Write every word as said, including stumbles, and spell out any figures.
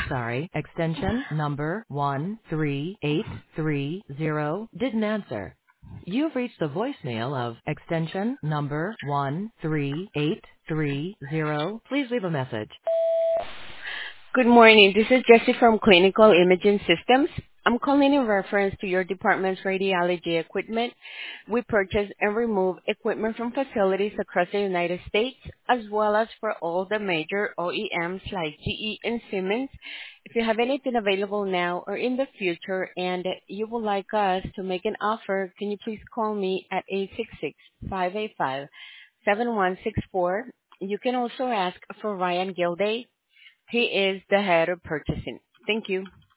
sorry, extension number one three eight three zero didn't answer. You've reached the voicemail of extension number one three eight three zero. Please leave a message. Good morning. This is Jessie from Clinical Imaging Systems. I'm calling in reference to your department's radiology equipment. We purchase and remove equipment from facilities across the United States, as well as for all the major O E Ms like G E and Siemens. If you have anything available now or in the future and you would like us to make an offer, can you please call me at eight six six, five eight five, seven one six four. You can also ask for Ryan Gilday. He is the head of purchasing. Thank you.